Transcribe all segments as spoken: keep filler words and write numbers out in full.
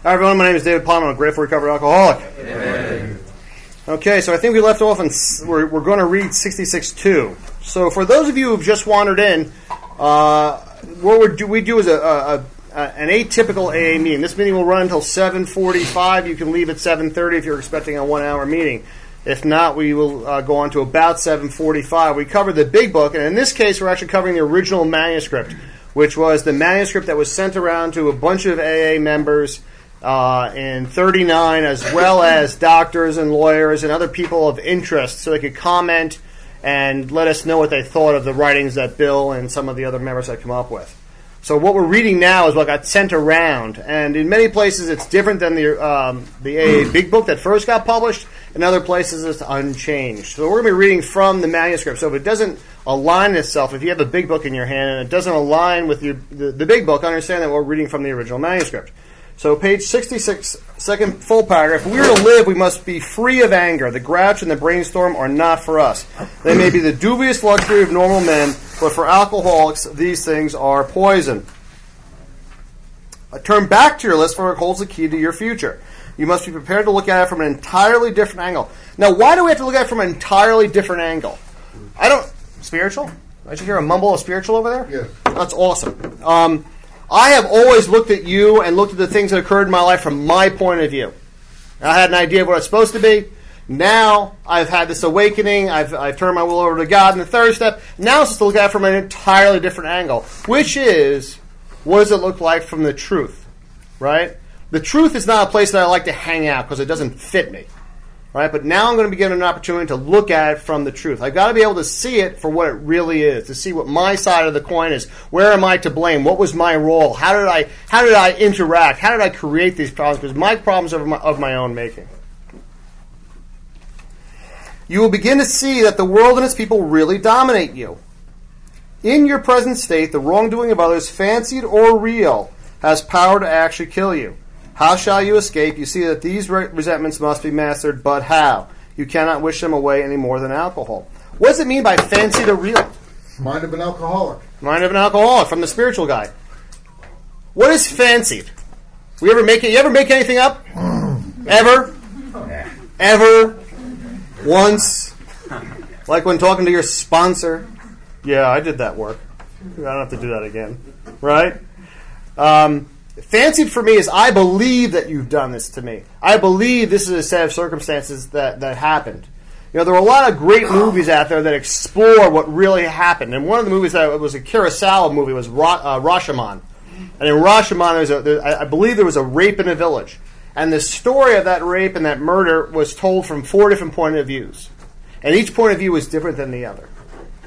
Hi, everyone. My name is David Palmer. I'm a grateful recovered alcoholic. Amen. Okay, so I think we left off, and we're, we're going to read sixty-six two. So for those of you who've just wandered in, uh, what we do, we do is a, a, a, an atypical A A meeting. This meeting will run until seven forty-five. You can leave at seven thirty if you're expecting a one-hour meeting. If not, we will uh, go on to about seven forty-five. We cover the big book, and in this case, we're actually covering the original manuscript, which was the manuscript that was sent around to a bunch of A A members uh, in thirty-nine, as well as doctors and lawyers and other people of interest, so they could comment and let us know what they thought of the writings that Bill and some of the other members had come up with. So what we're reading now is what got sent around, and in many places it's different than the um, the A A Big Book that first got published. In other places it's unchanged. So we're going to be reading from the manuscript. So if it doesn't align itself, if you have a Big Book in your hand and it doesn't align with your, the, the Big Book, understand that we're reading from the original manuscript. So page sixty-six, second full paragraph. If we are to live, we must be free of anger. The grouch and the brainstorm are not for us. They may be the dubious luxury of normal men, but for alcoholics, these things are poison. Uh, turn back to your list, for it holds the key to your future. You must be prepared to look at it from an entirely different angle. Now, why do we have to look at it from an entirely different angle? I don't... Spiritual? I should hear a mumble of spiritual over there? Yes. That's awesome. Um... I have always looked at you and looked at the things that occurred in my life from my point of view. I had an idea of what it's supposed to be. Now I've had this awakening. I've, I've turned my will over to God in the third step. Now it's just to look at it from an entirely different angle, which is, what does it look like from the truth, right? The truth is not a place that I like to hang out because it doesn't fit me, right? But now I'm going to be given an opportunity to look at it from the truth. I've got to be able to see it for what it really is, to see what my side of the coin is. Where am I to blame? What was my role? How did I how did I interact? How did I create these problems? Because my problems are of my, of my own making. You will begin to see that the world and its people really dominate you. In your present state, the wrongdoing of others, fancied or real, has power to actually kill you. How shall you escape? You see that these re- resentments must be mastered, but how? You cannot wish them away any more than alcohol. What does it mean by fancied or real? Mind of an alcoholic. Mind of an alcoholic, from the spiritual guy. What is fancied? We ever make it? You ever make anything up? Ever? Ever? Once? Like when talking to your sponsor? Yeah, I did that work. I don't have to do that again. Right? Um... Fancied for me is I believe that you've done this to me. I believe this is a set of circumstances that, that happened. You know, there are a lot of great movies out there that explore what really happened. And one of the movies that was a Kurosawa movie was Ra- uh, Rashomon. And in Rashomon, there was a, there, I believe there was a rape in a village. And the story of that rape and that murder was told from four different point of views. And each point of view was different than the other.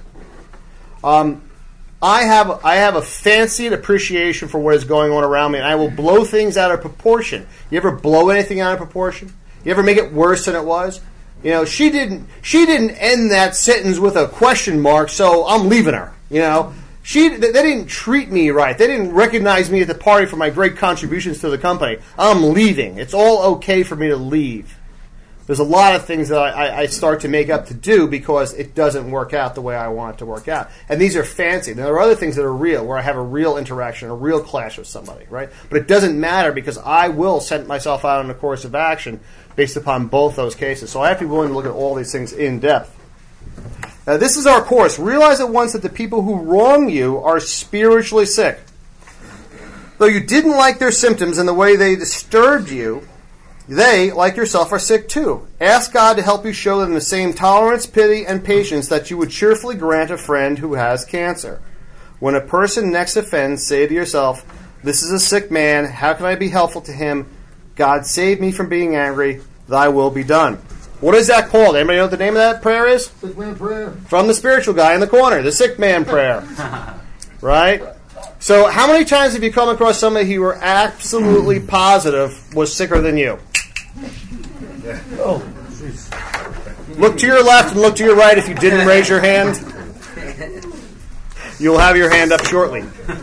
Um... I have I have a fancied appreciation for what is going on around me, and I will blow things out of proportion. You ever blow anything out of proportion? You ever make it worse than it was? You know, she didn't she didn't end that sentence with a question mark, so I'm leaving her. You know, she they didn't treat me right. They didn't recognize me at the party for my great contributions to the company. I'm leaving. It's all okay for me to leave. There's a lot of things that I, I start to make up to do because it doesn't work out the way I want it to work out. And these are fancy. There are other things that are real, where I have a real interaction, a real clash with somebody, right? But it doesn't matter because I will send myself out on a course of action based upon both those cases. So I have to be willing to look at all these things in depth. Now, this is our course. Realize at once that the people who wrong you are spiritually sick. Though you didn't like their symptoms and the way they disturbed you, they, like yourself, are sick too. Ask God to help you show them the same tolerance, pity, and patience that you would cheerfully grant a friend who has cancer. When a person next offends, say to yourself, this is a sick man. How can I be helpful to him? God save me from being angry. Thy will be done. What is that called? Anybody know what the name of that prayer is? Sick man prayer. From the spiritual guy in the corner. The sick man prayer. Right? So how many times have you come across somebody who you were absolutely positive was sicker than you? Oh, look to your left and look to your right if you didn't raise your hand. You'll have your hand up shortly.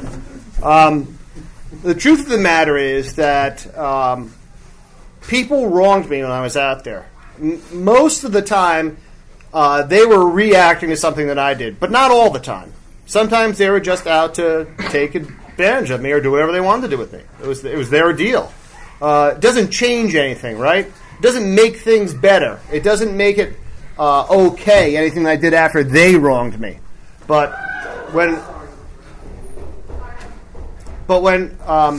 Um, the truth of the matter is that um, people wronged me when I was out there. M- most of the time, uh, they were reacting to something that I did, but not all the time. Sometimes they were just out to take advantage of me or do whatever they wanted to do with me. It was it was their deal. uh, doesn't change anything, right? It doesn't make things better. It doesn't make it uh, okay, anything I did after they wronged me. But when, but when um,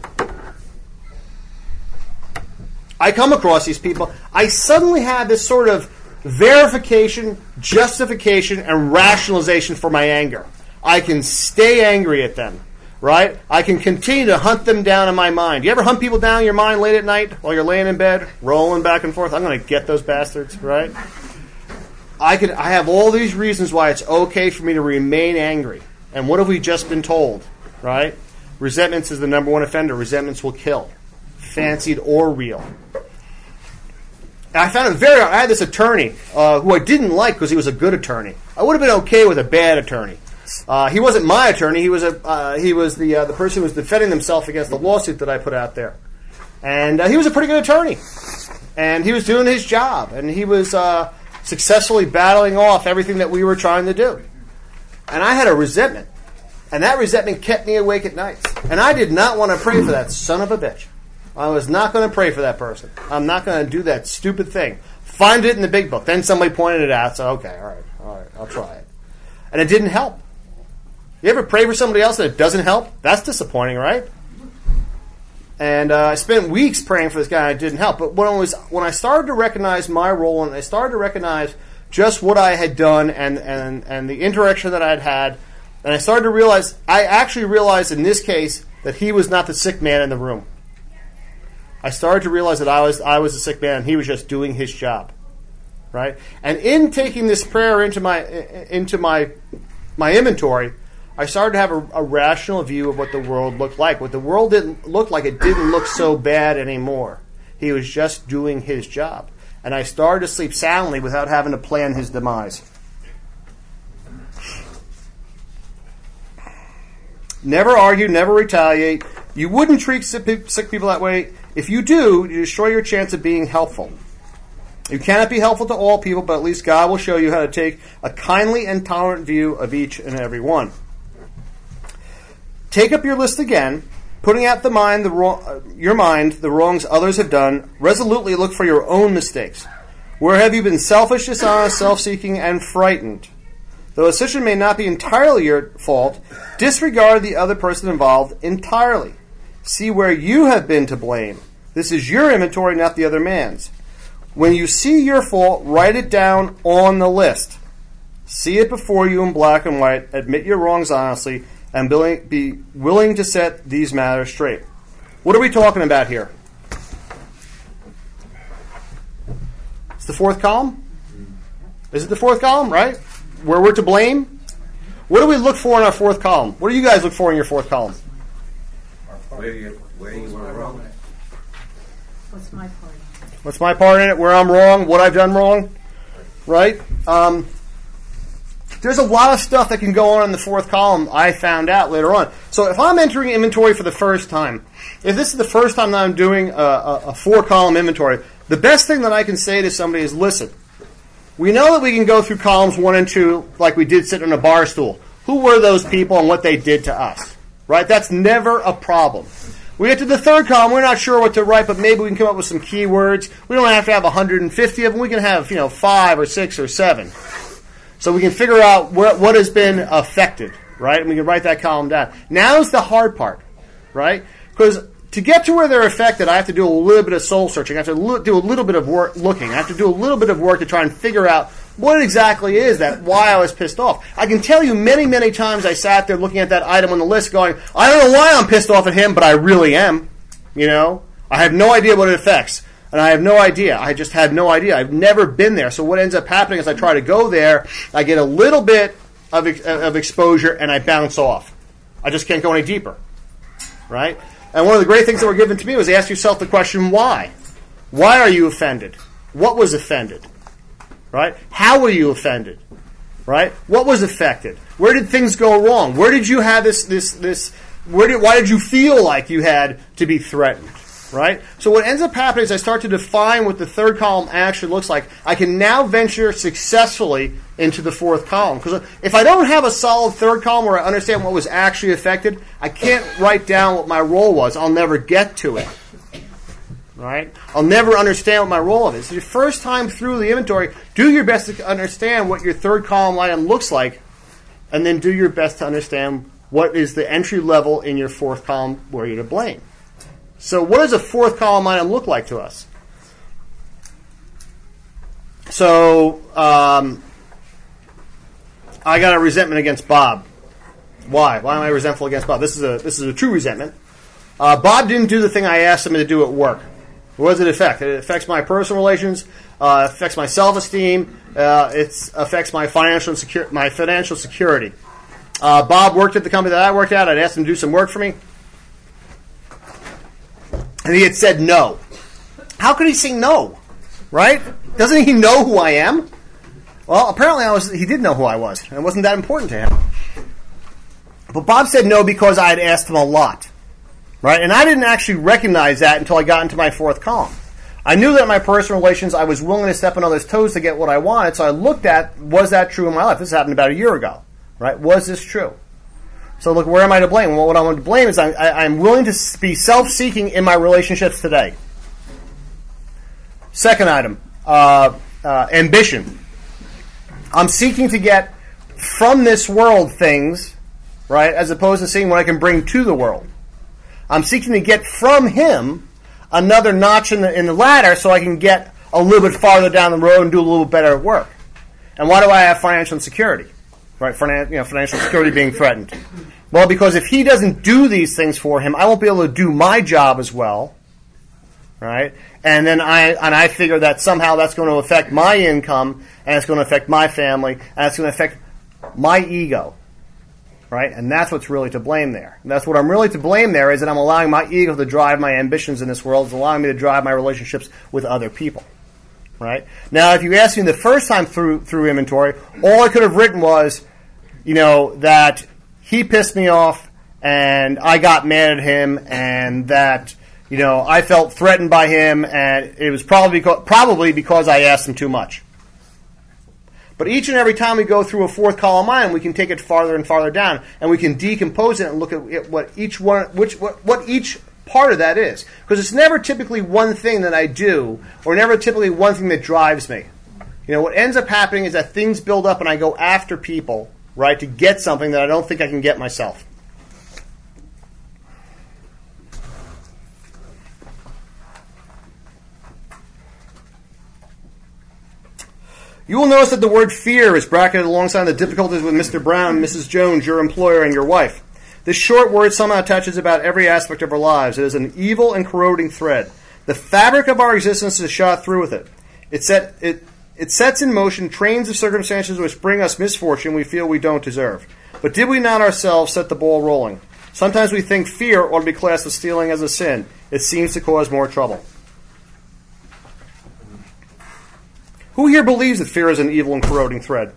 I come across these people, I suddenly have this sort of verification, justification, and rationalization for my anger. I can stay angry at them, right? I can continue to hunt them down in my mind. You ever hunt people down in your mind late at night while you're laying in bed, rolling back and forth? I'm going to get those bastards, right? I could. I have all these reasons why it's okay for me to remain angry. And what have we just been told, right? Resentments is the number one offender. Resentments will kill, fancied or real. And I found it very. I had this attorney uh, who I didn't like because he was a good attorney. I would have been okay with a bad attorney. Uh, he wasn't my attorney. He was a. Uh, he was the uh, the person who was defending himself against the lawsuit that I put out there, and uh, he was a pretty good attorney, and he was doing his job, and he was uh, successfully battling off everything that we were trying to do. And I had a resentment, and that resentment kept me awake at night. And I did not want to pray for that son of a bitch. I was not going to pray for that person. I'm not going to do that stupid thing. Find it in the big book. Then somebody pointed it out. So okay, all right, all right, I'll try it. And it didn't help. You ever pray for somebody else and it doesn't help? That's disappointing, right? And uh, I spent weeks praying for this guy and it didn't help. But when I was when I started to recognize my role and I started to recognize just what I had done and and and the interaction that I had had, and I started to realize I actually realized in this case that he was not the sick man in the room. I started to realize that I was I was a sick man and he was just doing his job, right? And in taking this prayer into my into my my inventory, I started to have a, a rational view of what the world looked like. What the world didn't look like, it didn't look so bad anymore. He was just doing his job, and I started to sleep soundly without having to plan his demise. Never argue, never retaliate. You wouldn't treat sick people that way. If you do, you destroy your chance of being helpful. You cannot be helpful to all people, but at least God will show you how to take a kindly and tolerant view of each and every one. Take up your list again, putting out the mind, the wrong, uh, your mind the wrongs others have done. Resolutely look for your own mistakes. Where have you been selfish, dishonest, self-seeking, and frightened? Though a decision may not be entirely your fault, disregard the other person involved entirely. See where you have been to blame. This is your inventory, not the other man's. When you see your fault, write it down on the list. See it before you in black and white. Admit your wrongs honestly, and be willing to set these matters straight. What are we talking about here? It's the fourth column? Is it the fourth column, right? Where we're to blame? What do we look for in our fourth column? What do you guys look for in your fourth column? Where you, where you were wrong. What's my part? What's my part in it? Where I'm wrong? What I've done wrong? Right? Um, there's a lot of stuff that can go on in the fourth column I found out later on. So if I'm entering inventory for the first time, if this is the first time that I'm doing a, a, a four-column inventory, the best thing that I can say to somebody is, listen, we know that we can go through columns one and two like we did sitting on a bar stool. Who were those people and what they did to us? Right? That's never a problem. We get to the third column, we're not sure what to write, but maybe we can come up with some keywords. We don't have to have one hundred fifty of them. We can have, you know, five or six or seven. So we can figure out what, what has been affected, right? And we can write that column down. Now's the hard part, right? Because to get to where they're affected, I have to do a little bit of soul searching. I have to lo- do a little bit of work looking. I have to do a little bit of work to try and figure out what exactly is that, why I was pissed off. I can tell you many, many times I sat there looking at that item on the list going, I don't know why I'm pissed off at him, but I really am. You know? I have no idea what it affects. And I have no idea. I just had no idea. I've never been there. So what ends up happening is I try to go there, I get a little bit of, of exposure, and I bounce off. I just can't go any deeper. Right? And one of the great things that were given to me was ask yourself the question, why? Why are you offended? What was offended? Right? How were you offended? Right? What was affected? Where did things go wrong? Where did you have this, this, this, where did, why did you feel like you had to be threatened? Right? So what ends up happening is I start to define what the third column actually looks like. I can now venture successfully into the fourth column. Because if I don't have a solid third column where I understand what was actually affected, I can't write down what my role was. I'll never get to it. right? I'll never understand what my role is. So your first time through the inventory, do your best to understand what your third column item looks like, and then do your best to understand what is the entry level in your fourth column where you're to blame. So what does a fourth column item look like to us? So um, I got a resentment against Bob. Why? Why am I resentful against Bob? This is a this is a true resentment. Uh, Bob didn't do the thing I asked him to do at work. What does it affect? It affects my personal relations. Uh, affects my self-esteem. Uh, it affects my financial secur- my financial security. Uh, Bob worked at the company that I worked at. I'd asked him to do some work for me, and he had said no. How could he say no? Right? Doesn't he know who I am? Well, apparently I was. He did know who I was, and it wasn't that important to him. But Bob said no because I had asked him a lot, right? And I didn't actually recognize that until I got into my fourth column. I knew that in my personal relations, I was willing to step on others' toes to get what I wanted. So I looked at, was that true in my life? This happened about a year ago, right? Was this true? So look, where am I to blame? Well, what I'm to blame is I'm, I, I'm willing to be self-seeking in my relationships today. Second item, uh, uh, ambition. I'm seeking to get from this world things, right, as opposed to seeing what I can bring to the world. I'm seeking to get from him another notch in the in the ladder so I can get a little bit farther down the road and do a little better at work. And why do I have financial insecurity? Right, Finan- you know, financial security being threatened. Well, because if he doesn't do these things for him, I won't be able to do my job as well. Right? And then I and I figure that somehow that's going to affect my income, and it's going to affect my family, and it's going to affect my ego. Right? And that's what's really to blame there. And that's what I'm really to blame there is that I'm allowing my ego to drive my ambitions in this world. It's allowing me to drive my relationships with other people. Right? Now, if you asked me the first time through through inventory, all I could have written was, you know, that he pissed me off and I got mad at him and that, you know, I felt threatened by him and it was probably because, probably because I asked him too much. But each and every time we go through a fourth column item, we can take it farther and farther down, and we can decompose it and look at what each one, which what, what each part of that is. Because it's never typically one thing that I do, or never typically one thing that drives me. You know, what ends up happening is that things build up, and I go after people, right, to get something that I don't think I can get myself. You will notice that the word fear is bracketed alongside the difficulties with Mister Brown, Missus Jones, your employer, and your wife. This short word somehow touches about every aspect of our lives. It is an evil and corroding thread. The fabric of our existence is shot through with it. It, set, it, it sets in motion trains of circumstances which bring us misfortune we feel we don't deserve. But did we not ourselves set the ball rolling? Sometimes we think fear ought to be classed as stealing as a sin. It seems to cause more trouble. Who here believes that fear is an evil and corroding thread?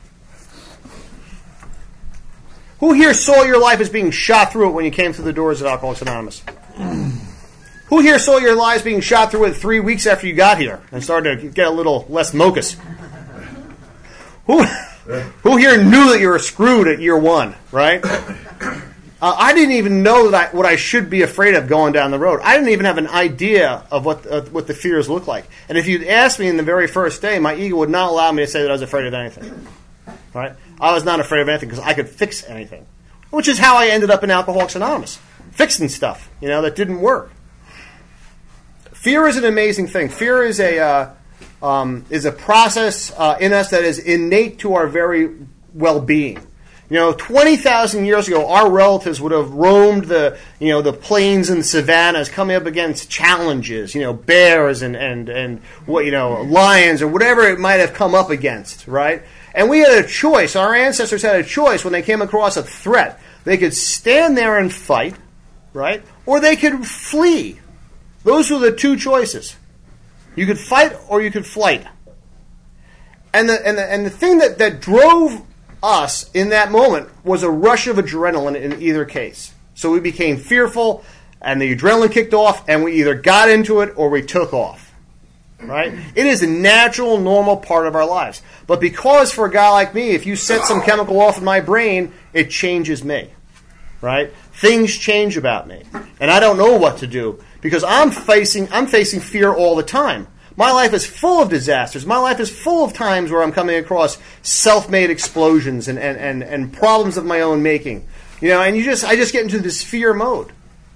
Who here saw your life as being shot through it when you came through the doors of Alcoholics Anonymous? Who here saw your lives being shot through it three weeks after you got here and started to get a little less mocus? Who, who here knew that you were screwed at year one, right? Uh, I didn't even know that I, what I should be afraid of going down the road. I didn't even have an idea of what uh, what the fears look like. And if you'd asked me in the very first day, my ego would not allow me to say that I was afraid of anything. Right? I was not afraid of anything because I could fix anything, which is how I ended up in Alcoholics Anonymous, fixing stuff, you know, that didn't work. Fear is an amazing thing. Fear is a uh, um, is a process uh, in us that is innate to our very well-being. You know, twenty thousand years ago, our relatives would have roamed the, you know, the plains and savannas, coming up against challenges, you know, bears and, and, and what, you know, lions or whatever it might have come up against, right? And we had a choice. Our ancestors had a choice when they came across a threat. They could stand there and fight, right? Or they could flee. Those were the two choices. You could fight or you could flight. And the, and the, and the thing that, that drove us in that moment was a rush of adrenaline in either case. So we became fearful and the adrenaline kicked off and we either got into it or we took off. Right? It is a natural, normal part of our lives. But because for a guy like me, if you set some chemical off in my brain, it changes me. Right? Things change about me. And I don't know what to do because I'm facing I'm facing fear all the time. My life is full of disasters. My life is full of times where I'm coming across self-made explosions and, and, and, and problems of my own making. You know, and you just I just get into this fear mode.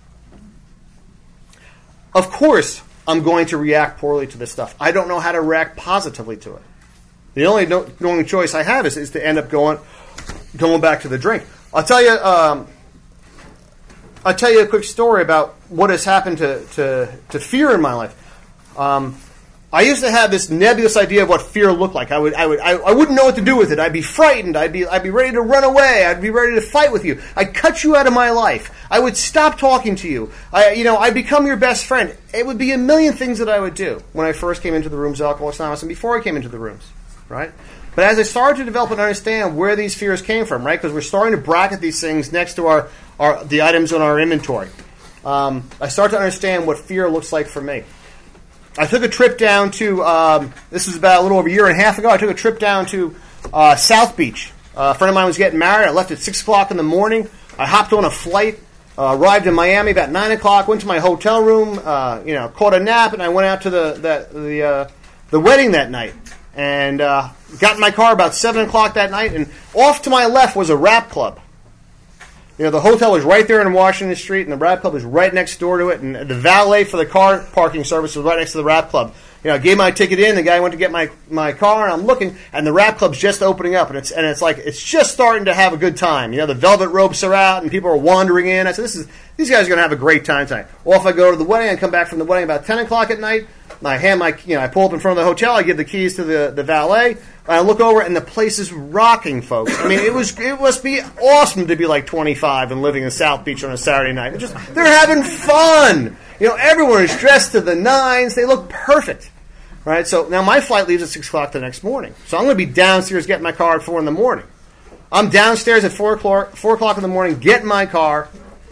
Of course, I'm going to react poorly to this stuff. I don't know how to react positively to it. The only no, the only choice I have is, is to end up going going back to the drink. I'll tell you. Um, I'll tell you a quick story about what has happened to to, to fear in my life. Um, I used to have this nebulous idea of what fear looked like. I would, I would, I, I wouldn't know what to do with it. I'd be frightened. I'd be, I'd be ready to run away. I'd be ready to fight with you. I'd cut you out of my life. I would stop talking to you. I, you know, I'd become your best friend. It would be a million things that I would do when I first came into the rooms of Alcoholics Anonymous and before I came into the rooms, right? But as I started to develop and understand where these fears came from, right? Because we're starting to bracket these things next to our, our the items on our inventory. Um, I started to understand what fear looks like for me. I took a trip down to, um, this was about a little over a year and a half ago, I took a trip down to uh, South Beach. Uh, a friend of mine was getting married. I left at six o'clock in the morning. I hopped on a flight, uh, arrived in Miami about nine o'clock, went to my hotel room, uh, you know, caught a nap, and I went out to the the the, uh, the wedding that night. And uh, got in my car about seven o'clock that night, and off to my left was a rap club. You know, the hotel was right there in Washington Street, and the rap club was right next door to it, and the valet for the car parking service was right next to the rap club. You know, I gave my ticket in, the guy went to get my, my car, and I'm looking, and the rap club's just opening up, and it's and it's like, it's just starting to have a good time. You know, the velvet ropes are out, and people are wandering in. I said, this is these guys are going to have a great time tonight. Off I go to the wedding, I come back from the wedding about ten o'clock at night, I hand my, you know, I pull up in front of the hotel, I give the keys to the, the valet, and I look over, and the place is rocking, folks. I mean, it was it must be awesome to be like twenty-five and living in South Beach on a Saturday night. It just they're having fun. You know, everyone is dressed to the nines. They look perfect, right? So now my flight leaves at six o'clock the next morning. So I'm going to be downstairs getting my car at four in the morning. I'm downstairs at four o'clock, four o'clock in the morning, getting my car,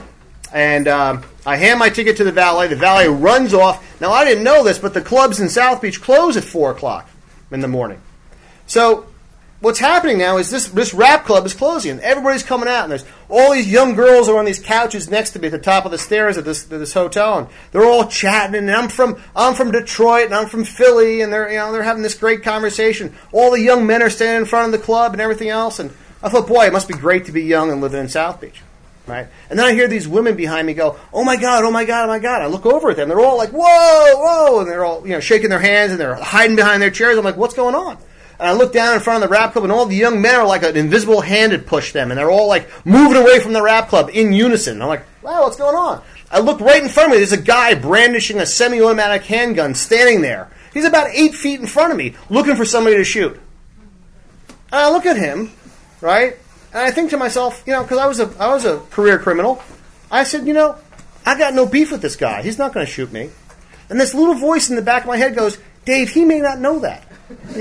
and um, I hand my ticket to the valet. The valet runs off. Now, I didn't know this, but the clubs in South Beach close at four o'clock in the morning. So what's happening now is this this rap club is closing, and everybody's coming out, and there's all these young girls are on these couches next to me at the top of the stairs at this at this hotel, and they're all chatting. And I'm from I'm from Detroit, and I'm from Philly, and they're you know they're having this great conversation. All the young men are standing in front of the club and everything else, and I thought, boy, it must be great to be young and living in South Beach. Right? And then I hear these women behind me go, oh my God, oh my God, oh my God. I look over at them. They're all like, whoa, whoa. And they're all, you know, shaking their hands and they're hiding behind their chairs. I'm like, what's going on? And I look down in front of the rap club and all the young men are like an invisible hand had pushed them. And they're all like moving away from the rap club in unison. And I'm like, wow, what's going on? I look right in front of me. There's a guy brandishing a semi-automatic handgun standing there. He's about eight feet in front of me looking for somebody to shoot. And I look at him, right? And I think to myself, you know, because I was a I was a career criminal, I said, you know, I got no beef with this guy. He's not going to shoot me. And this little voice in the back of my head goes, Dave, he may not know that. You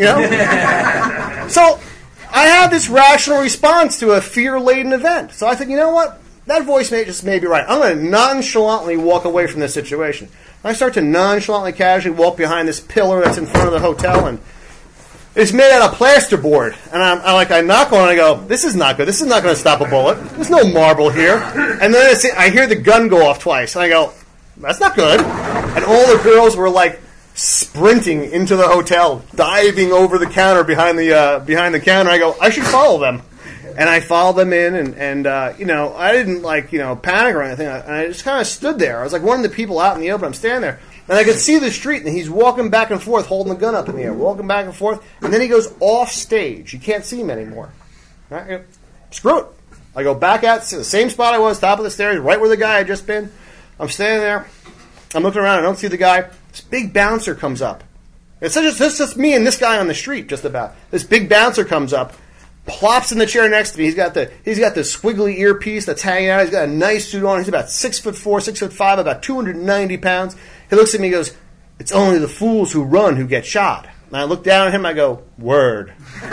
know? So I have this rational response to a fear-laden event. So I think, you know what? That voice may just may be right. I'm going to nonchalantly walk away from this situation. And I start to nonchalantly, casually walk behind this pillar that's in front of the hotel, and it's made out of plasterboard, and I'm, I'm like, I knock on it, and I go, this is not good. This is not going to stop a bullet. There's no marble here. And then I, see, I hear the gun go off twice, and I go, that's not good. And all the girls were like sprinting into the hotel, diving over the counter behind the uh, behind the counter. I go, I should follow them. And I followed them in, and, and uh, you know, I didn't like, you know, panic or anything. And I just kind of stood there. I was like one of the people out in the open. I'm standing there. And I could see the street, and he's walking back and forth, holding the gun up in the air, walking back and forth, and then he goes off stage. You can't see him anymore. Right? Screw it. I go back out to the same spot I was, top of the stairs, right where the guy had just been. I'm standing there. I'm looking around. I don't see the guy. This big bouncer comes up. It's just, it's just me and this guy on the street, just about. This big bouncer comes up, plops in the chair next to me. He's got the he's got the squiggly earpiece that's hanging out. He's got a nice suit on. He's about six foot four, six foot five, about two hundred ninety pounds. He looks at me and goes, it's only the fools who run who get shot. And I look down at him and I go, word.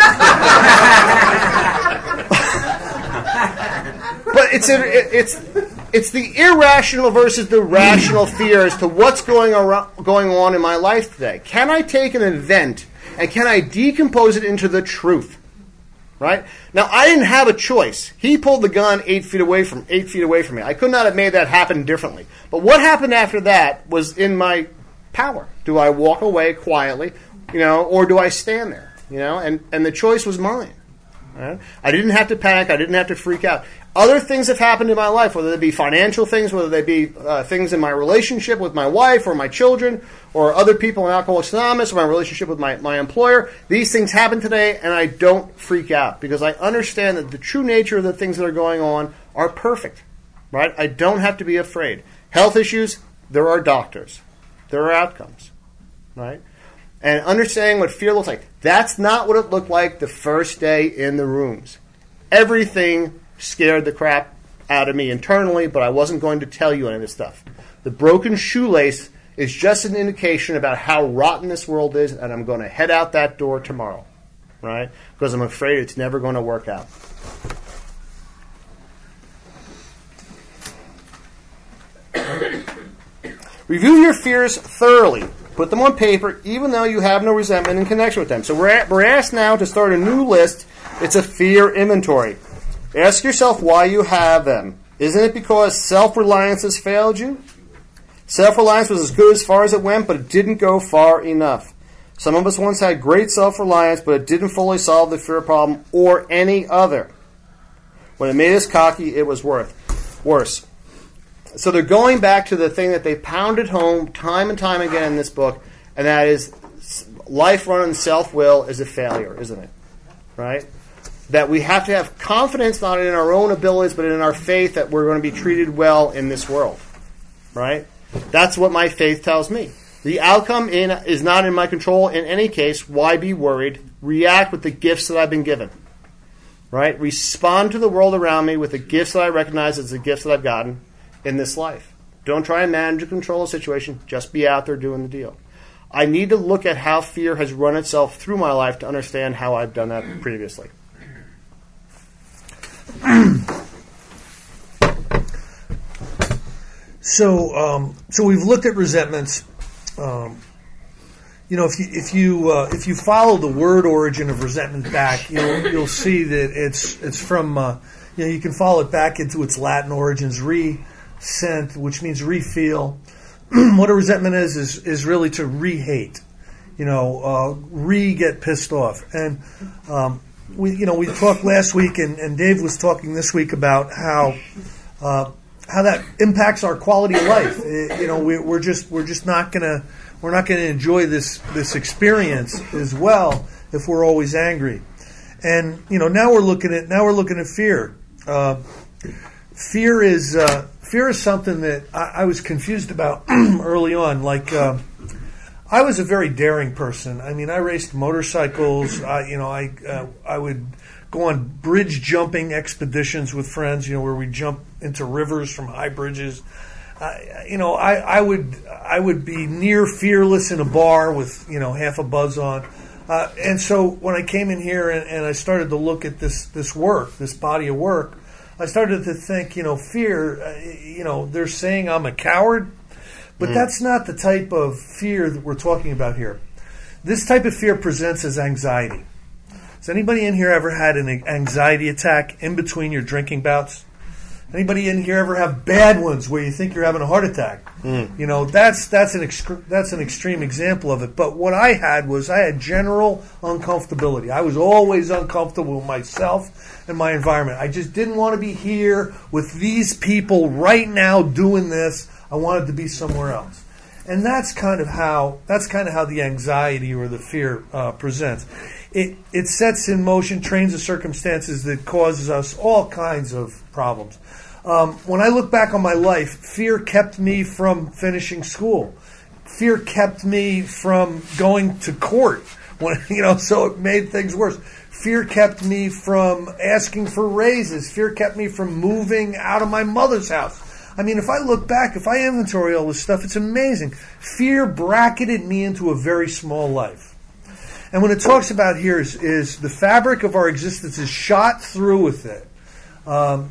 But it's it's it's the irrational versus the rational fear as to what's going around, going on in my life today. Can I take an event and can I decompose it into the truth? Right? Now, I didn't have a choice. He pulled the gun eight feet away from eight feet away from me. I could not have made that happen differently. But what happened after that was in my power. Do I walk away quietly, you know, or do I stand there? You know, and, and the choice was mine. Right? I didn't have to panic. I didn't have to freak out. Other things have happened in my life, whether they be financial things, whether they be uh, things in my relationship with my wife or my children or other people in Alcoholics Anonymous or my relationship with my, my employer. These things happen today, and I don't freak out because I understand that the true nature of the things that are going on are perfect. Right? I don't have to be afraid. Health issues, there are doctors. There are outcomes. Right? And understanding what fear looks like. That's not what it looked like the first day in the rooms. Everything scared the crap out of me internally, but I wasn't going to tell you any of this stuff. The broken shoelace is just an indication about how rotten this world is, and I'm going to head out that door tomorrow, right? Because I'm afraid it's never going to work out. Review your fears thoroughly. Put them on paper, even though you have no resentment in connection with them. So we're, at, we're asked now to start a new list. It's a fear inventory. Ask yourself why you have them. Isn't it because self-reliance has failed you? Self-reliance was as good as far as it went, but it didn't go far enough. Some of us once had great self-reliance, but it didn't fully solve the fear problem or any other. When it made us cocky, it was worth, worse. So they're going back to the thing that they pounded home time and time again in this book, and that is life run on self-will is a failure, isn't it? Right? That we have to have confidence not in our own abilities, but in our faith that we're going to be treated well in this world. Right? That's what my faith tells me. The outcome in is not in my control in any case. Why be worried? React with the gifts that I've been given. Right? Respond to the world around me with the gifts that I recognize as the gifts that I've gotten in this life. Don't try and manage or control a situation. Just be out there doing the deal. I need to look at how fear has run itself through my life to understand how I've done that previously. So, um, so we've looked at resentments. Um, you know, if you if you uh, if you follow the word origin of resentment back, you'll you'll see that it's it's from uh, you know you can follow it back into its Latin origins, resent, which means re-feel. What a resentment is is is really to re-hate. You know, uh, re-get pissed off, and um, we you know we talked last week, and, and Dave was talking this week about how. Uh, how that impacts our quality of life. It, you know, we, we're just we're just not gonna we're not gonna enjoy this this experience as well if we're always angry. And you know, now we're looking at now we're looking at fear. Uh, fear is uh, fear is something that I, I was confused about early on. Like uh, I was a very daring person. I mean, I raced motorcycles. I, you know, I uh, I would. go on bridge jumping expeditions with friends, you know, where we jump into rivers from high bridges. Uh, you know, I, I would I would be near fearless in a bar with, you know, half a buzz on. Uh, and so when I came in here and, and I started to look at this this work, this body of work, I started to think, you know, fear, uh, you know, they're saying I'm a coward, but mm. that's not the type of fear that we're talking about here. This type of fear presents as anxiety. Has anybody in here ever had an anxiety attack in between your drinking bouts? Anybody in here ever have bad ones where you think you're having a heart attack? Mm. You know, that's that's an ex- that's an extreme example of it. But what I had was I had general uncomfortability. I was always uncomfortable with myself and my environment. I just didn't want to be here with these people right now doing this. I wanted to be somewhere else. And that's kind of how that's kind of how the anxiety or the fear uh, presents. It it sets in motion trains of circumstances that causes us all kinds of problems. Um, when I look back on my life, fear kept me from finishing school. Fear kept me from going to court. When, you know, so it made things worse. Fear kept me from asking for raises. Fear kept me from moving out of my mother's house. I mean, if I look back, if I inventory all this stuff, it's amazing. Fear bracketed me into a very small life. And what it talks about here is, is the fabric of our existence is shot through with it. Um,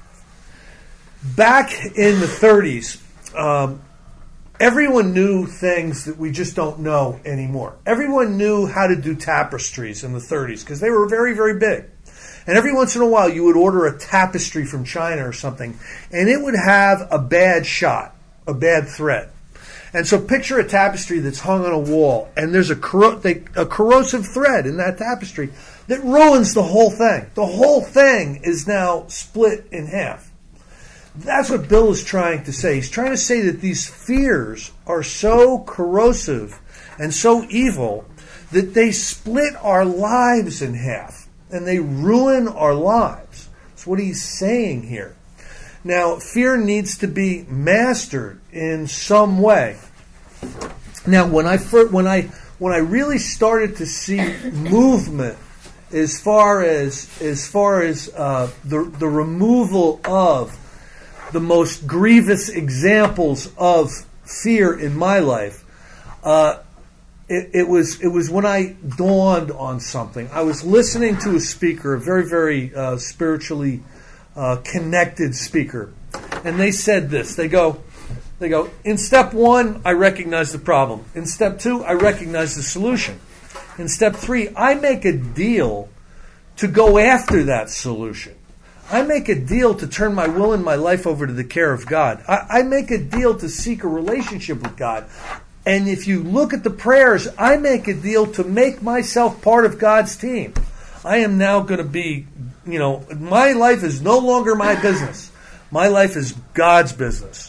back in the thirties, um, everyone knew things that we just don't know anymore. Everyone knew how to do tapestries in the thirties because they were very, very big. And every once in a while, you would order a tapestry from China or something, and it would have a bad shot, a bad thread. And so picture a tapestry that's hung on a wall, and there's a, corro- they, a corrosive thread in that tapestry that ruins the whole thing. The whole thing is now split in half. That's what Bill is trying to say. He's trying to say that these fears are so corrosive and so evil that they split our lives in half, and they ruin our lives. That's what he's saying here. Now, fear needs to be mastered in some way. Now, when I first, when I when I really started to see movement as far as as far as uh, the the removal of the most grievous examples of fear in my life, uh, it, it was it was when I dawned on something. I was listening to a speaker, a very very uh, spiritually uh, connected speaker, and they said this. They go. They go, in step one, I recognize the problem. In step two, I recognize the solution. In step three, I make a deal to go after that solution. I make a deal to turn my will and my life over to the care of God. I, I make a deal to seek a relationship with God. And if you look at the prayers, I make a deal to make myself part of God's team. I am now going to be, you know, my life is no longer my business. My life is God's business.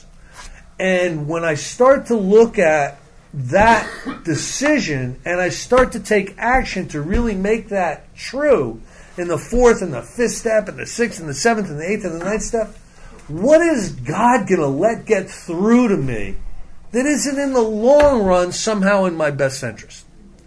And when I start to look at that decision and I start to take action to really make that true in the fourth and the fifth step and the sixth and the seventh and the eighth and the ninth step, what is God going to let get through to me that isn't in the long run somehow in my best interest?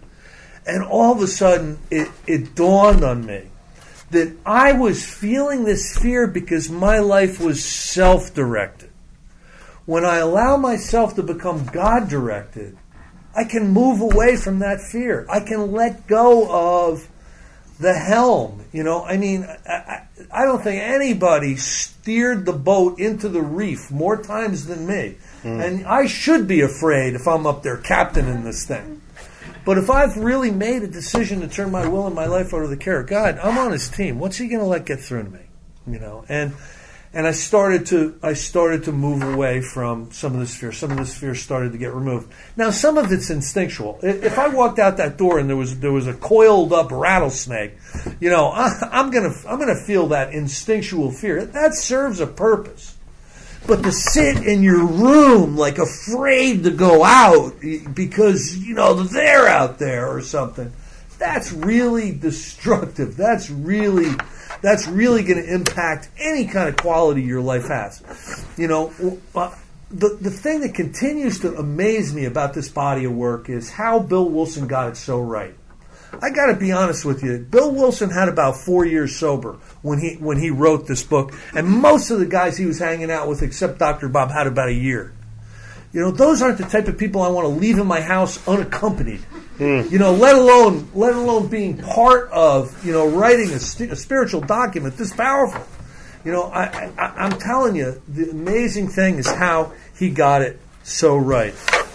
And all of a sudden it, it dawned on me that I was feeling this fear because my life was self-directed. When I allow myself to become God-directed, I can move away from that fear. I can let go of the helm. You know, I mean, I, I don't think anybody steered the boat into the reef more times than me. Mm. And I should be afraid if I'm up there captaining this thing. But if I've really made a decision to turn my will and my life over to the care of God, I'm on his team. What's he going to let get through to me? You know, and... And I started to I started to move away from some of this fear. Some of this fear started to get removed. Now, some of it's instinctual. If I walked out that door and there was there was a coiled up rattlesnake, you know, I, I'm gonna I'm gonna feel that instinctual fear. That serves a purpose. But to sit in your room like afraid to go out because you know they're out there or something, that's really destructive. That's really That's really going to impact any kind of quality your life has. You know, uh, the the thing that continues to amaze me about this body of work is how Bill Wilson got it so right. I got to be honest with you. Bill Wilson had about four years sober when he when he wrote this book, and most of the guys he was hanging out with, except Doctor Bob, had about a year. You know, those aren't the type of people I want to leave in my house unaccompanied. Mm. You know, let alone let alone being part of, you know, writing a, st- a spiritual document this powerful. You know, I, I, I'm telling you, the amazing thing is how he got it so right.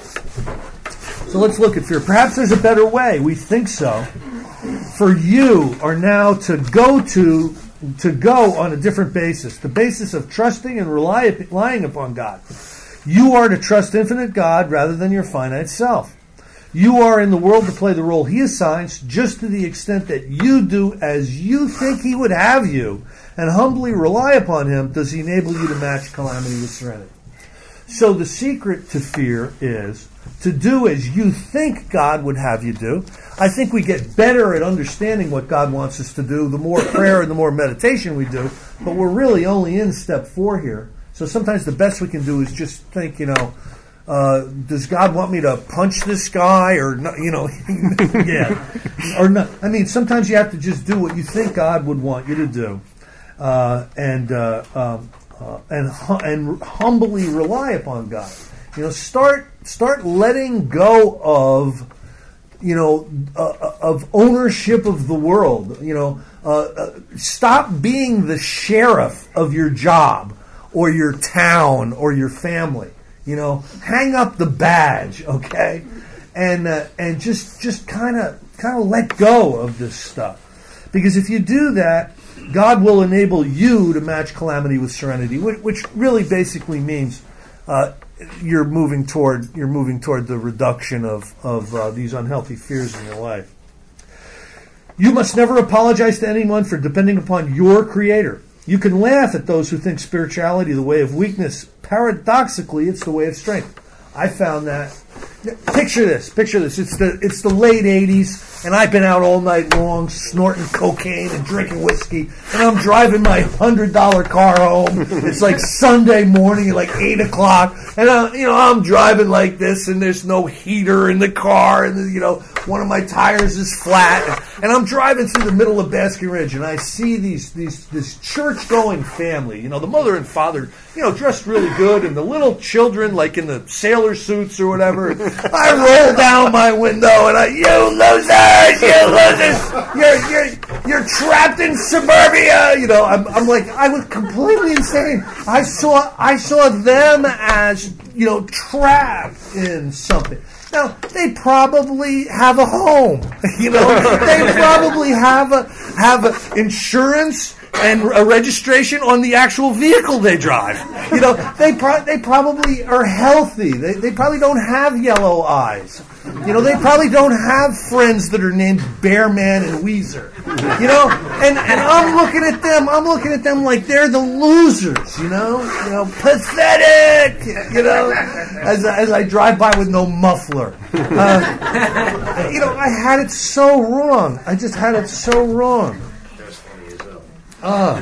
So let's look at fear. Perhaps there's a better way. We think so. For you are now to go to to go on a different basis, the basis of trusting and rely, relying upon God. You are to trust infinite God rather than your finite self. You are in the world to play the role he assigns just to the extent that you do as you think he would have you and humbly rely upon him does he enable you to match calamity with serenity. So the secret to fear is to do as you think God would have you do. I think we get better at understanding what God wants us to do the more prayer and the more meditation we do, but we're really only in step four here. So sometimes the best we can do is just think, you know, Uh, does God want me to punch this guy or not, you know, yeah, or not? I mean, sometimes you have to just do what you think God would want you to do, uh, and uh, um, uh, and and humbly rely upon God. You know, start start letting go of, you know, uh, of ownership of the world. You know, uh, uh, stop being the sheriff of your job or your town or your family. You know, hang up the badge, okay, and uh, and just just kind of kind of let go of this stuff, because if you do that, God will enable you to match calamity with serenity, which, which really basically means uh, you're moving toward you're moving toward the reduction of of uh, these unhealthy fears in your life. You must never apologize to anyone for depending upon your Creator. You can laugh at those who think spirituality is the way of weakness. Paradoxically, it's the way of strength. I found that. Picture this. Picture this. It's the it's the late eighties, and I've been out all night long snorting cocaine and drinking whiskey, and I'm driving my hundred dollar car home. It's like Sunday morning at like eight o'clock, and I, you know I'm driving like this, and there's no heater in the car, and you know one of my tires is flat, and I'm driving through the middle of Basking Ridge, and I see these these this church going family. You know the mother and father, you know dressed really good, and the little children like in the sailor suits or whatever. I roll down my window and I, you losers, you losers, you're you're you're trapped in suburbia. You know, I'm I'm like I was completely insane. I saw I saw them as you know trapped in something. Now they probably have a home. You know, they probably have a have a insurance and a registration on the actual vehicle they drive. You know, they pro- they probably are healthy. They they probably don't have yellow eyes. You know, they probably don't have friends that are named Bearman and Weezer. You know, and, and I'm looking at them. I'm looking at them like they're the losers. You know, you know, pathetic. You know, as as I drive by with no muffler. Uh, you know, I had it so wrong. I just had it so wrong. Ah.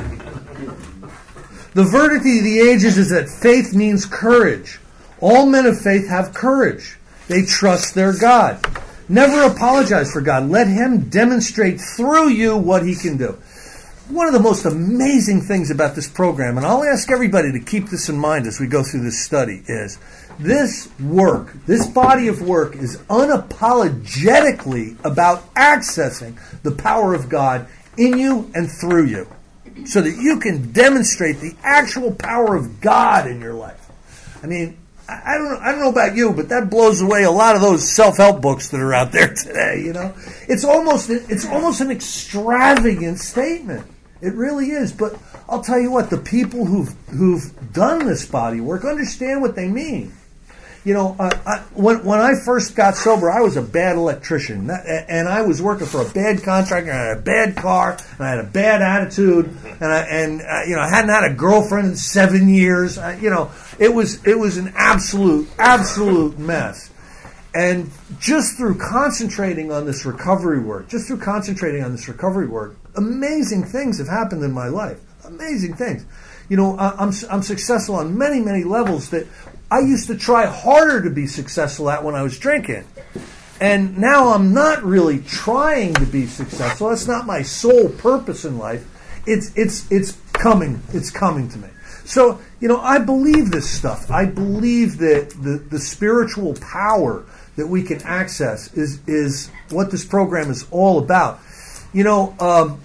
The verdict of the ages is that faith means courage. All men of faith have courage. They trust their God. Never apologize for God. Let Him demonstrate through you what He can do. One of the most amazing things about this program, and I'll ask everybody to keep this in mind as we go through this study, is this work, this body of work is unapologetically about accessing the power of God in you and through you, so that you can demonstrate the actual power of God in your life. I mean, I don't know, I don't know about you, but that blows away a lot of those self-help books that are out there today, you know. It's almost it's almost an extravagant statement. It really is. But I'll tell you what, the people who've who've done this body work understand what they mean. You know, uh, I, when when I first got sober, I was a bad electrician, and I was working for a bad contractor. And I had a bad car, and I had a bad attitude, and I and uh, you know I hadn't had a girlfriend in seven years. I, you know, it was it was an absolute absolute mess. And just through concentrating on this recovery work, just through concentrating on this recovery work, amazing things have happened in my life. Amazing things. You know, I'm I'm successful on many many levels that I used to try harder to be successful at when I was drinking. And now I'm not really trying to be successful. That's not my sole purpose in life. It's it's it's coming. It's coming to me. So, you know, I believe this stuff. I believe that the, the spiritual power that we can access is is what this program is all about. You know, um,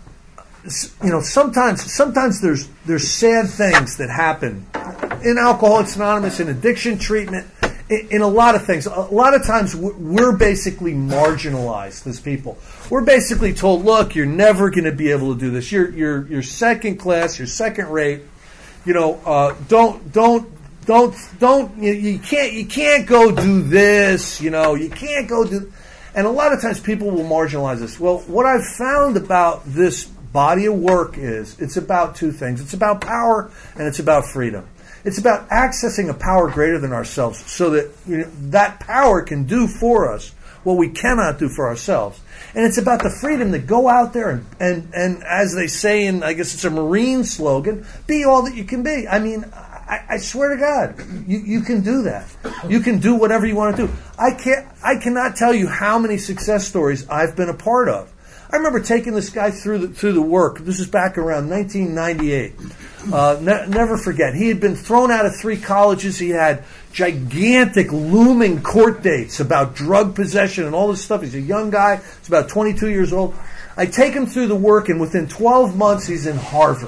you know, sometimes sometimes there's there's sad things that happen in Alcoholics Anonymous, in addiction treatment, in, in a lot of things. A lot of times we're basically marginalized as people. We're basically told, look, you're never going to be able to do this. You're you're you're second class. You're second rate. You know, uh, don't don't don't don't you, you can't you can't go do this. You know, you can't go do. And a lot of times people will marginalize us. Well, what I've found about this body of work is it's about two things. It's about power and it's about freedom. It's about accessing a power greater than ourselves so that you know, that power can do for us what we cannot do for ourselves. And it's about the freedom to go out there and, and, and as they say in, I guess it's a Marine slogan, be all that you can be. I mean, I, I swear to God, you, you can do that. You can do whatever you want to do. I can't, I cannot tell you how many success stories I've been a part of. I remember taking this guy through the, through the work. This is back around nineteen ninety-eight. Uh, ne- never forget. He had been thrown out of three colleges. He had gigantic looming court dates about drug possession and all this stuff. He's a young guy. He's about twenty-two years old. I take him through the work, and within twelve months, he's in Harvard.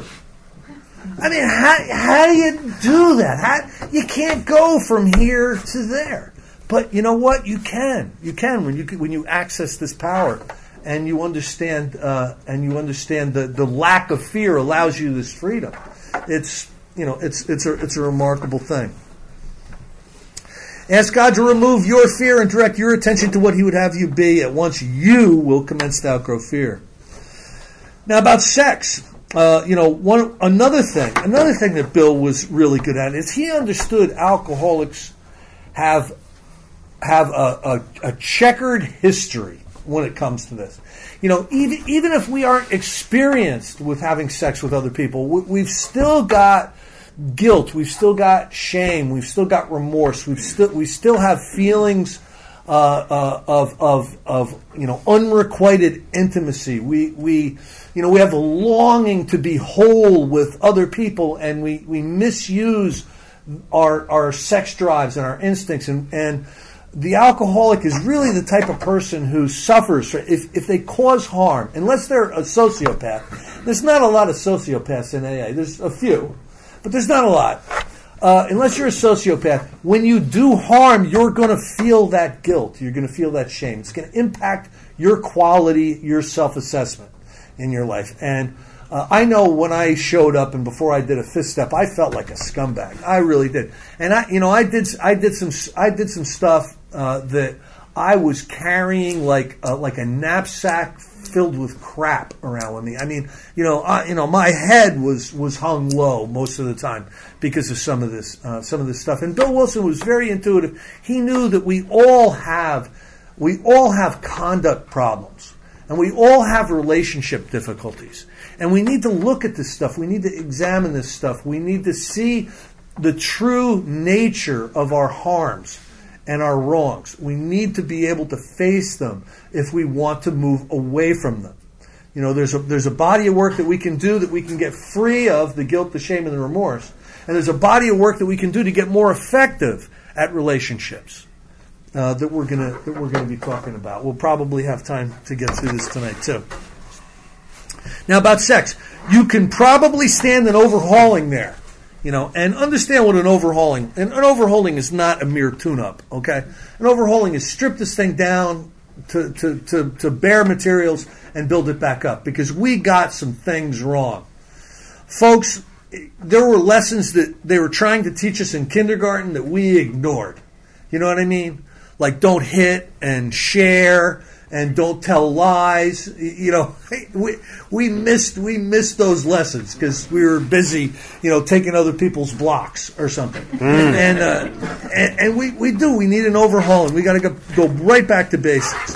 I mean, how, how do you do that? How, you can't go from here to there. But you know what? You can. You can when you when you access this power. and you understand uh, and you understand the, the lack of fear allows you this freedom. It's you know it's it's a it's a remarkable thing. Ask God to remove your fear and direct your attention to what He would have you be. At once you will commence to outgrow fear. Now about sex, uh, you know, one another thing, another thing that Bill was really good at is he understood alcoholics have have a, a, a checkered history when it comes to this. You know, even even if we aren't experienced with having sex with other people, we, we've still got guilt, we've still got shame, we've still got remorse, we've still we still have feelings uh, uh, of of of you know unrequited intimacy. We we you know we have a longing to be whole with other people, and we we misuse our our sex drives and our instincts, and and the alcoholic is really the type of person who suffers if if they cause harm, unless they're a sociopath. There's not a lot of sociopaths in A A. There's a few. But there's not a lot. Uh, unless you're a sociopath, when you do harm, you're going to feel that guilt. You're going to feel that shame. It's going to impact your quality, your self-assessment in your life. And uh, I know when I showed up and before I did a fifth step, I felt like a scumbag. I really did. And I, you know, I did, I did some, I did some stuff uh, that I was carrying like, uh, like a knapsack filled with crap around with me. I mean, you know, I, you know, my head was, was hung low most of the time because of some of this, uh, some of this stuff. And Bill Wilson was very intuitive. He knew that we all have, we all have conduct problems, and we all have relationship difficulties. And we need to look at this stuff. We need to examine this stuff. We need to see the true nature of our harms and our wrongs. We need to be able to face them if we want to move away from them. You know, there's a there's a body of work that we can do that we can get free of the guilt, the shame, and the remorse. And there's a body of work that we can do to get more effective at relationships uh, that we're gonna that we're gonna be talking about. We'll probably have time to get through this tonight too. Now about sex, you can probably stand an overhauling there. You know, and understand what an overhauling, and an overhauling is not a mere tune-up, okay? An overhauling is strip this thing down to, to, to, to bare materials and build it back up, because we got some things wrong. Folks, there were lessons that they were trying to teach us in kindergarten that we ignored. You know what I mean? Like don't hit and share and don't tell lies. You know, we we missed we missed those lessons because we were busy, you know, taking other people's blocks or something. Mm. And, uh, and and we, we do. We need an overhauling. We got to go, go right back to basics.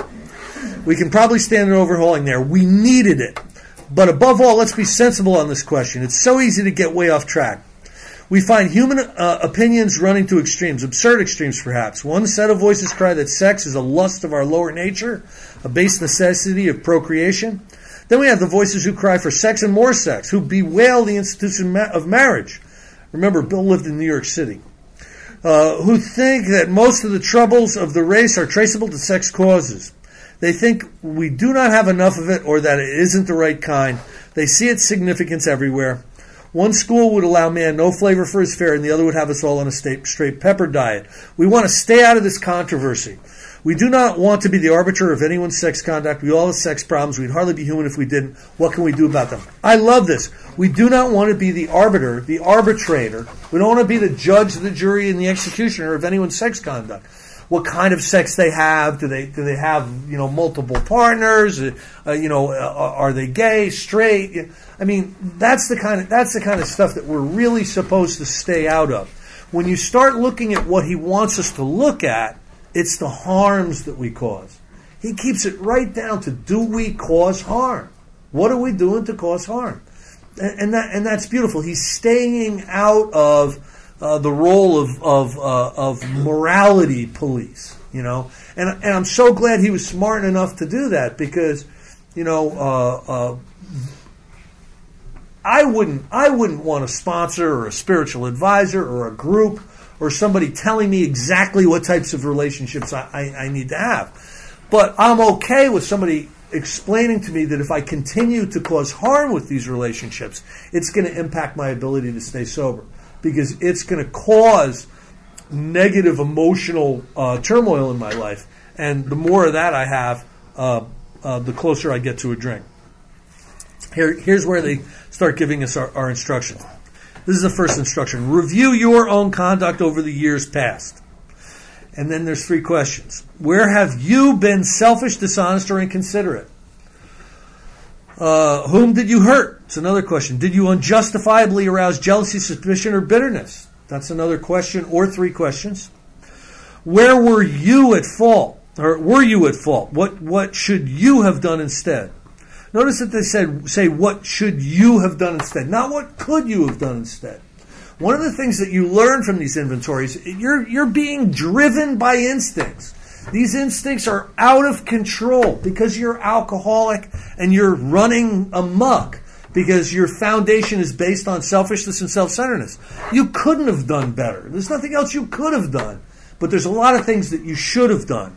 We can probably stand an overhauling there. We needed it. But above all, let's be sensible on this question. It's so easy to get way off track. We find human uh, opinions running to extremes, absurd extremes perhaps. One set of voices cry that sex is a lust of our lower nature, a base necessity of procreation. Then we have the voices who cry for sex and more sex, who bewail the institution of marriage. Remember, Bill lived in New York City. Uh, who think that most of the troubles of the race are traceable to sex causes. They think we do not have enough of it or that it isn't the right kind. They see its significance everywhere. One school would allow man no flavor for his fare, and the other would have us all on a straight, straight pepper diet. We want to stay out of this controversy. We do not want to be the arbiter of anyone's sex conduct. We all have sex problems. We'd hardly be human if we didn't. What can we do about them? I love this. We do not want to be the arbiter, the arbitrator. We don't want to be the judge, the jury, and the executioner of anyone's sex conduct. What kind of sex they have? Do they do they have you know multiple partners? Uh, you know, uh, are they gay, straight? I mean, that's the kind of that's the kind of stuff that we're really supposed to stay out of. When you start looking at what he wants us to look at, it's the harms that we cause. He keeps it right down to: do we cause harm? What are we doing to cause harm? And, and that and that's beautiful. He's staying out of Uh, the role of of, uh, of morality police, you know, and and I'm so glad he was smart enough to do that, because, you know, uh, uh, I wouldn't I wouldn't want a sponsor or a spiritual advisor or a group or somebody telling me exactly what types of relationships I, I, I need to have, but I'm okay with somebody explaining to me that if I continue to cause harm with these relationships, it's going to impact my ability to stay sober. Because it's going to cause negative emotional uh, turmoil in my life. And the more of that I have, uh, uh, the closer I get to a drink. Here, here's where they start giving us our, our instructions. This is the first instruction. Review your own conduct over the years past. And then there's three questions. Where have you been selfish, dishonest, or inconsiderate? Uh, whom did you hurt? It's another question. Did you unjustifiably arouse jealousy, suspicion, or bitterness? That's another question, or three questions. Where were you at fault? Or were you at fault? What what should you have done instead? Notice that they said, say, what should you have done instead? Not what could you have done instead. One of the things that you learn from these inventories, you're you're being driven by instincts. These instincts are out of control because you're alcoholic and you're running amok because your foundation is based on selfishness and self-centeredness. You couldn't have done better. There's nothing else you could have done. But there's a lot of things that you should have done.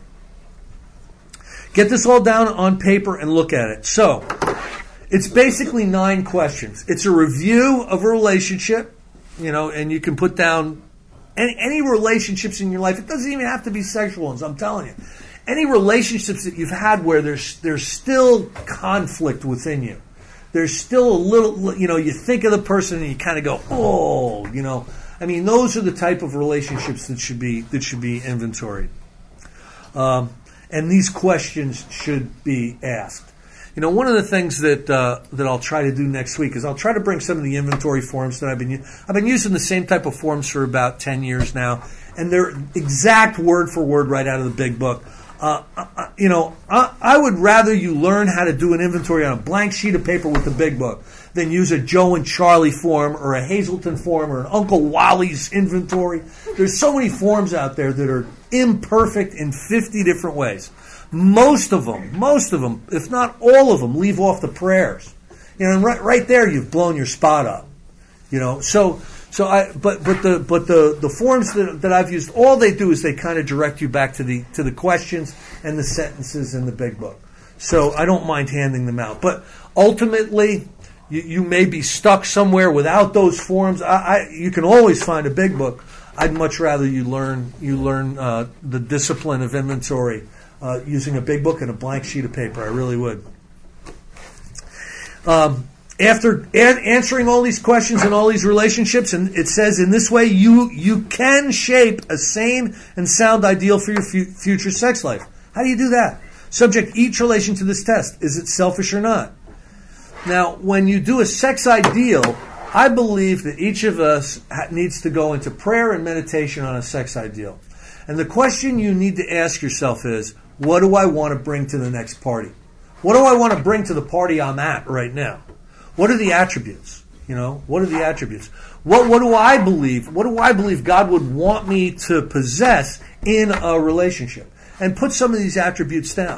Get this all down on paper and look at it. So, it's basically nine questions. It's a review of a relationship, you know, and you can put down any, any relationships in your life. It doesn't even have to be sexual ones, I'm telling you. Any relationships that you've had where there's there's still conflict within you. There's still a little, you know, you think of the person and you kind of go, oh, you know. I mean, those are the type of relationships that should be that should be inventoried. Um, and these questions should be asked. You know, one of the things that uh, that I'll try to do next week is I'll try to bring some of the inventory forms that I've been using. I've been using the same type of forms for about ten years now, and they're exact word for word right out of the big book. Uh, uh, you know, I, I would rather you learn how to do an inventory on a blank sheet of paper with the big book than use a Joe and Charlie form or a Hazelton form or an Uncle Wally's inventory. There's so many forms out there that are imperfect in fifty different ways. Most of them, most of them, if not all of them, leave off the prayers. You know, and right, right there you've blown your spot up. You know, so so I but but the but the, the forms that that I've used, all they do is they kind of direct you back to the to the questions and the sentences in the big book. So I don't mind handing them out. But ultimately, you, you may be stuck somewhere without those forms. I, I you can always find a big book. I'd much rather you learn you learn uh, the discipline of inventory uh, using a big book and a blank sheet of paper. I really would. Um, after an- answering all these questions and all these relationships, and it says in this way you you can shape a sane and sound ideal for your fu- future sex life. How do you do that? Subject each relation to this test. Is it selfish or not? Now, when you do a sex ideal, I believe that each of us ha- needs to go into prayer and meditation on a sex ideal. And the question you need to ask yourself is, what do I want to bring to the next party? What do I want to bring to the party I'm at right now? What are the attributes? You know, what are the attributes? What what do I believe? What do I believe God would want me to possess in a relationship? And put some of these attributes down.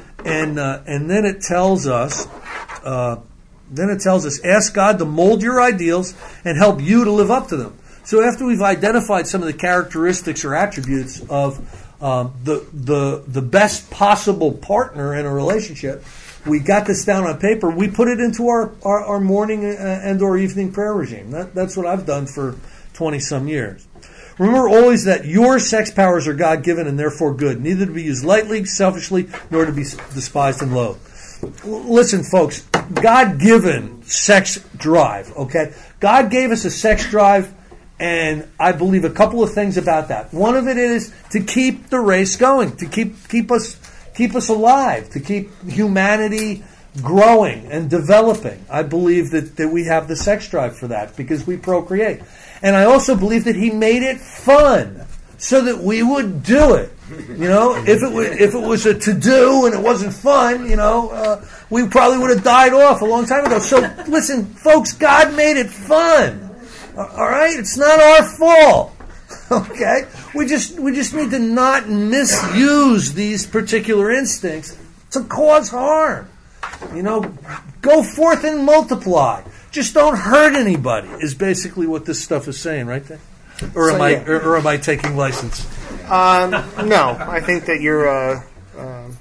And uh, and then it tells us, uh, then it tells us, ask God to mold your ideals and help you to live up to them. So after we've identified some of the characteristics or attributes of um, the the the best possible partner in a relationship, we got this down on paper. We put it into our, our, our morning and or evening prayer regime. That, that's what I've done for twenty some years. Remember always that your sex powers are God-given and therefore good, neither to be used lightly, selfishly, nor to be despised and loathed. Listen, folks, God-given sex drive, okay? God gave us a sex drive, and I believe a couple of things about that. One of it is to keep the race going, to keep keep us keep us alive, to keep humanity growing and developing. I believe that, that we have the sex drive for that because we procreate. And I also believe that He made it fun so that we would do it. You know, if it was, if it was a to-do and it wasn't fun, you know, uh, we probably would have died off a long time ago. So listen, folks, God made it fun. All right? It's not our fault. Okay? We just we just need to not misuse these particular instincts to cause harm. You know, go forth and multiply. Just don't hurt anybody is basically what this stuff is saying, right there? Or am So, I yeah. or, or am I taking license? Um, no, I think that you're uh, uh,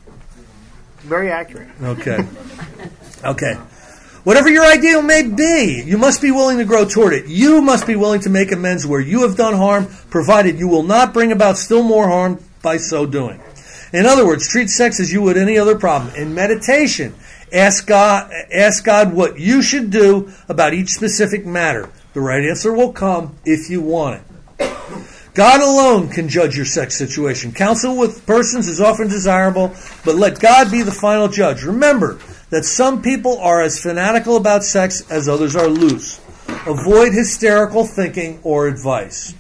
very accurate. Okay. Okay. Whatever your ideal may be, you must be willing to grow toward it. You must be willing to make amends where you have done harm, provided you will not bring about still more harm by so doing. In other words, treat sex as you would any other problem. In meditation, ask God, ask God what you should do about each specific matter. The right answer will come if you want it. God alone can judge your sex situation. Counsel with persons is often desirable, but let God be the final judge. Remember that some people are as fanatical about sex as others are loose. Avoid hysterical thinking or advice.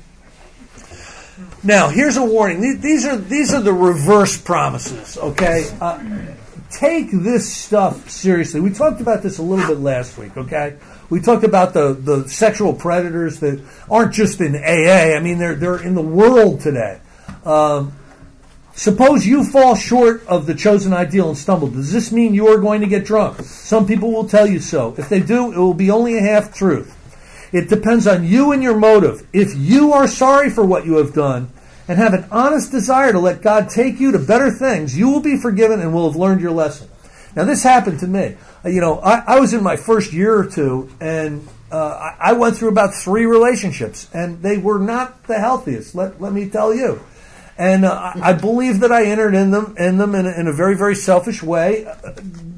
Now, here's a warning. These are these are the reverse promises, okay? Uh, take this stuff seriously. We talked about this a little bit last week, okay? We talked about the, the sexual predators that aren't just in A A. I mean, they're they're in the world today. Um, suppose you fall short of the chosen ideal and stumble. Does this mean you are going to get drunk? Some people will tell you so. If they do, it will be only a half truth. It depends on you and your motive. If you are sorry for what you have done and have an honest desire to let God take you to better things, you will be forgiven and will have learned your lesson. Now, this happened to me. You know, I, I was in my first year or two, and uh, I went through about three relationships, and they were not the healthiest, let, let me tell you. And uh, I believe that I entered in them in them in a, in a very, very selfish way, uh,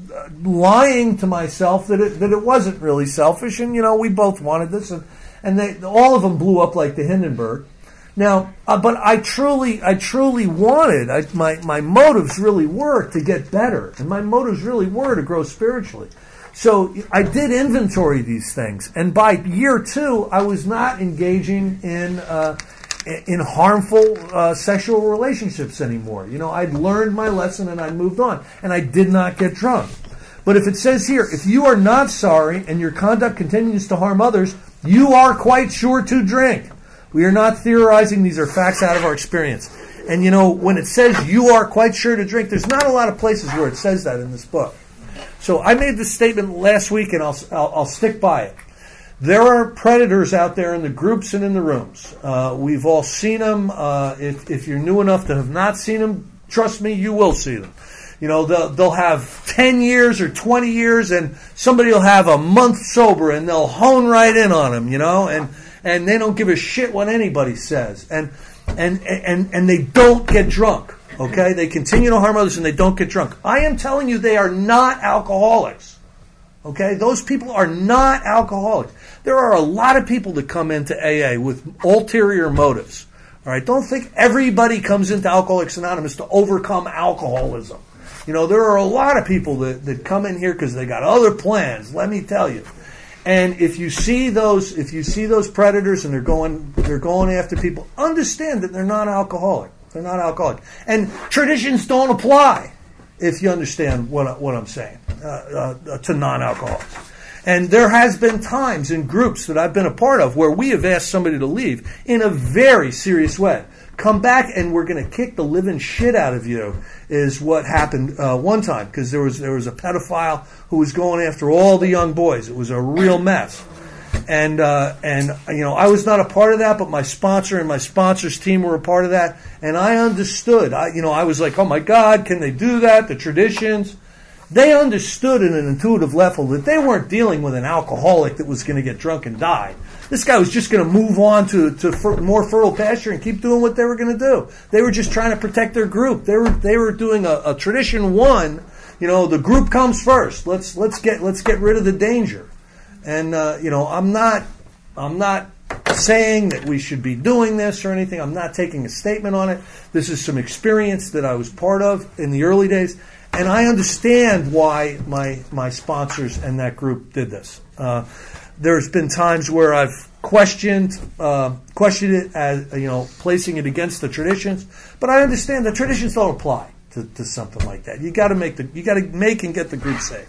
lying to myself that it that it wasn't really selfish, and you know we both wanted this, and and they all of them blew up like the Hindenburg. Now, uh, but I truly, I truly wanted. I, my my motives really were to get better, and my motives really were to grow spiritually. So I did inventory these things, and by year two, I was not engaging in uh, in harmful uh, sexual relationships anymore. You know, I'd learned my lesson and I moved on, and I did not get drunk. But if it says here, if you are not sorry and your conduct continues to harm others, you are quite sure to drink. We are not theorizing. These are facts out of our experience. And, you know, when it says you are quite sure to drink, there's not a lot of places where it says that in this book. So I made this statement last week, and I'll, I'll, I'll stick by it. There are predators out there in the groups and in the rooms. Uh, we've all seen them. Uh, if, if you're new enough to have not seen them, trust me, you will see them. You know, they'll, they'll have ten years or twenty years, and somebody will have a month sober, and they'll hone right in on them, you know, and, and they don't give a shit what anybody says. And, and, and, and they don't get drunk, okay? They continue to harm others, and they don't get drunk. I am telling you, they are not alcoholics, okay? Those people are not alcoholics. There are a lot of people that come into A A with ulterior motives, all right? Don't think everybody comes into Alcoholics Anonymous to overcome alcoholism. You know, there are a lot of people that, that come in here because they got other plans, let me tell you. And if you see those if you see those predators and they're going they're going after people, understand that they're not alcoholic. They're not alcoholic. And traditions don't apply, if you understand what, what I'm saying, uh, uh, to non-alcoholics. And there has been times in groups that I've been a part of where we have asked somebody to leave in a very serious way. Come back and we're going to kick the living shit out of you is what happened uh, one time, because there was there was a pedophile who was going after all the young boys. It was a real mess. And, uh, and you know, I was not a part of that, but my sponsor and my sponsor's team were a part of that. And I understood. I, you know, I was like, oh my God, can they do that? The traditions. They understood at an intuitive level that they weren't dealing with an alcoholic that was going to get drunk and die. This guy was just going to move on to, to fer- more fertile pasture and keep doing what they were going to do. They were just trying to protect their group. They were they were doing a, a tradition one. You know, the group comes first. Let's let's get let's get rid of the danger. And uh, you know, I'm not I'm not saying that we should be doing this or anything. I'm not taking a statement on it. This is some experience that I was part of in the early days. And I understand why my my sponsors and that group did this. Uh, there's been times where I've questioned uh, questioned it as, you know, placing it against the traditions, but I understand the traditions don't apply to, to something like that. You got to make the you got to make and get the group safe.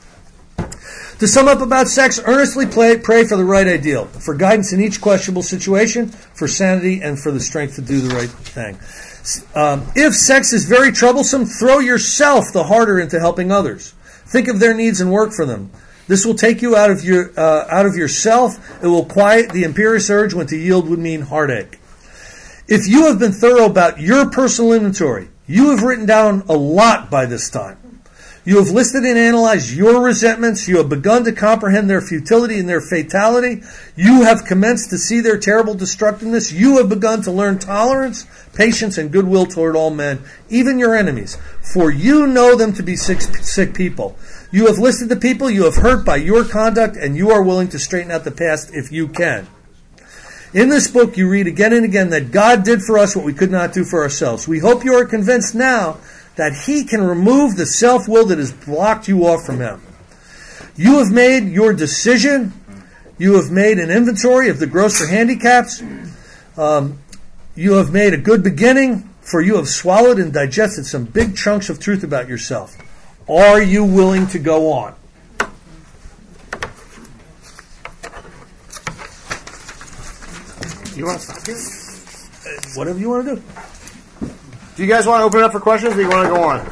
To sum up about sex, earnestly pray, pray for the right ideal, for guidance in each questionable situation, for sanity, and for the strength to do the right thing. Um, if sex is very troublesome, throw yourself the harder into helping others. Think of their needs and work for them. This will take you out of your uh, out of yourself. It will quiet the imperious urge when to yield would mean heartache. If you have been thorough about your personal inventory, you have written down a lot by this time. You have listed and analyzed your resentments. You have begun to comprehend their futility and their fatality. You have commenced to see their terrible destructiveness. You have begun to learn tolerance, patience, and goodwill toward all men, even your enemies. For you know them to be sick, sick people. You have listed the people you have hurt by your conduct, and you are willing to straighten out the past if you can. In this book, you read again and again that God did for us what we could not do for ourselves. We hope you are convinced now that He can remove the self-will that has blocked you off from Him. You have made your decision. You have made an inventory of the grosser handicaps. Um, you have made a good beginning, for you have swallowed and digested some big chunks of truth about yourself. Are you willing to go on? You want to stop here? Whatever you want to do. Do you guys want to open it up for questions, or do you want to go on?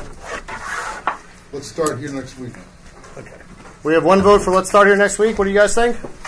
Let's start here next week. Okay. We have one vote for let's start here next week. What do you guys think?